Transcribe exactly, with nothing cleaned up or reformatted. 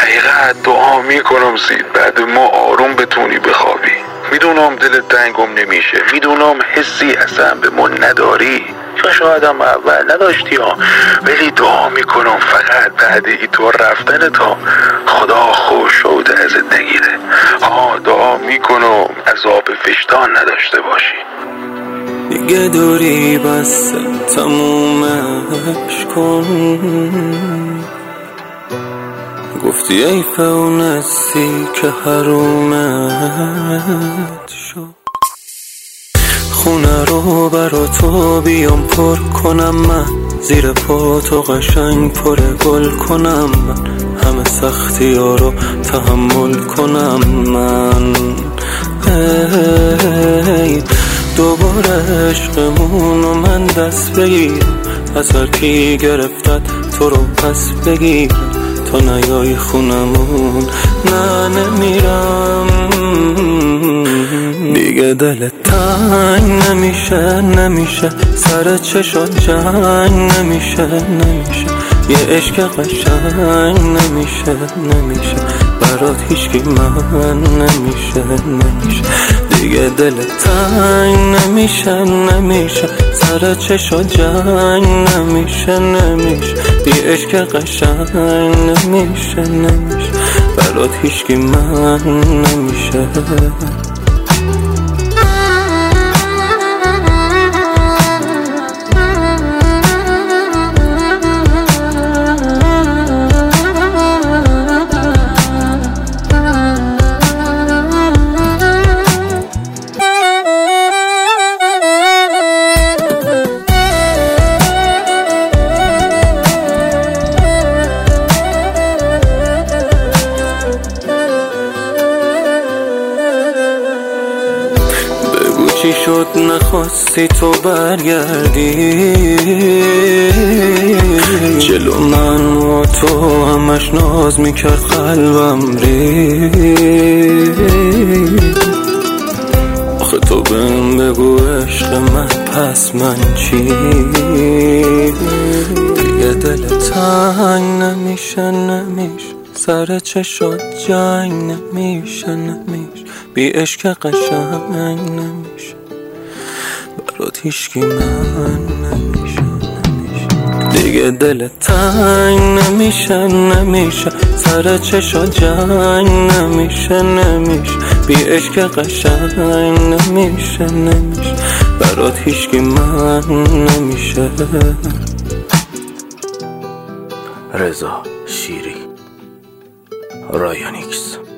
حقیقت دعا میکنم سید بعد ما آروم بتونی بخوابی. میدونم دلت تنگم نمیشه، میدونم حسی اصلا به ما نداری یا شاید هم اول نداشتی ها، ولی دعا میکنم فقط بعد ای تو رفتن تا خدا خوش شده ازت نگیره. ها دعا میکنم عذاب وجدان نداشته باشی. دیگه دوری بس تمومش کن، گفتی ای فونسی که حرومت شد. خونه رو برا تو بیام پر کنم من، زیر پا تو قشنگ پر گل کنم من، همه سختی ها رو تحمل کنم من. ای دوباره عشقمون و من دست بگیرم، از هر کی گرفتت تو رو پس بگیرم، تا نیای خونمون نه نمیرم. دیگه دل تنگ نمیشه نمیشه، سر چشات جنگ نمیشه نمیشه، یه عشق قشنگ نمیشه نمیشه، برات هیچکی من نمیشه نمیشه. دیگه دل تنگ نمیشه نمیشه، سر چشات جنگ نمیشه نمیشه، یه عشق قشنگ نمیشه نمیشه، برات هیچکی من نمیشه. چی شد نخواستی تو برگردی جلو من و تو، همش ناز میکرد قلبم ری. آخه تو بهم بگو عشق من پس من چی؟ دیگه دل تنگ نمیشه نمیشه، سر چشات جنگ نمیشه نمیشه، بی عشق قشنگ نمیشه، برات هیچکی من نمیشه نمیشه. دیگه دل تنگ نمیشه نمیشه، سر چشات جنگ نمیشه نمیشه، بی عشق قشنگ نمیشه نمیشه، برات هیچکی من نمیشه. رضا شیری، رایانیکس.